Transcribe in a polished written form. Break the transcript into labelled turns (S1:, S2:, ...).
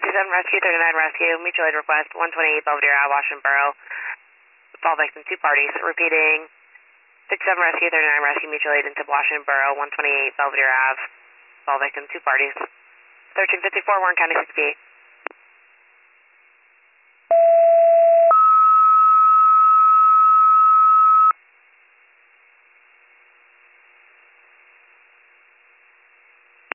S1: 67 Rescue, 39 Rescue, mutual aid request, 128 Belvedere Ave, Washington Borough. Fall victim, 2 parties. Repeating, 67 Rescue, 39 Rescue, mutual aid into Washington Borough, 128 Belvedere Ave. Fall victim, 2 parties. 1354, Warren County 68.